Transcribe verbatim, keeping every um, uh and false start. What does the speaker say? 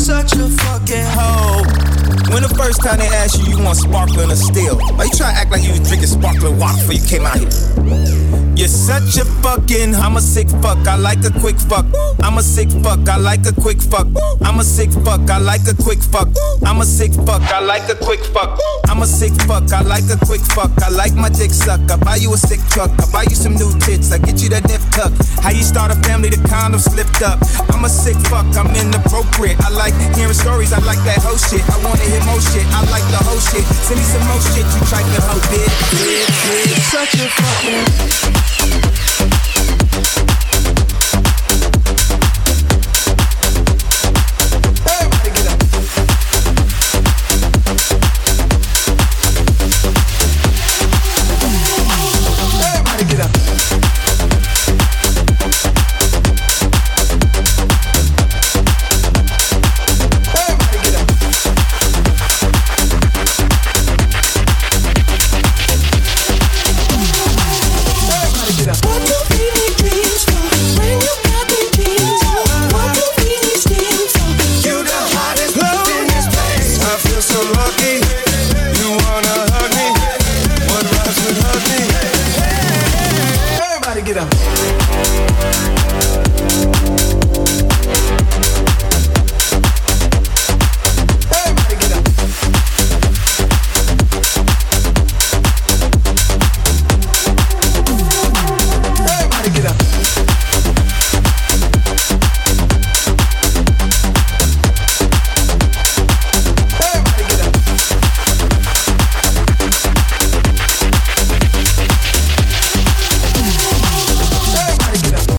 such a fucking hoe. When the first time they asked you, you want sparkling or still? Why you try to act like you was drinking sparkling water before you came out here? You're such a fucking, I'm a sick fuck, I like a quick fuck. I'm a sick fuck, I like a quick fuck. I'm a sick fuck, I like a quick fuck. I'm a sick fuck, I like a quick fuck. I'm a sick fuck, I like a quick fuck. I like my dick suck, I buy you a sick truck. I buy you some new tits, I get you that nip tuck. How you start a family, the condom slipped up. I'm a sick fuck, I'm inappropriate. I like hearing stories, I like that whole shit. I wanna hear more shit, I like the whole shit. Send me some more shit, you trifling hoe, bitch, bitch, bitch. such a fucking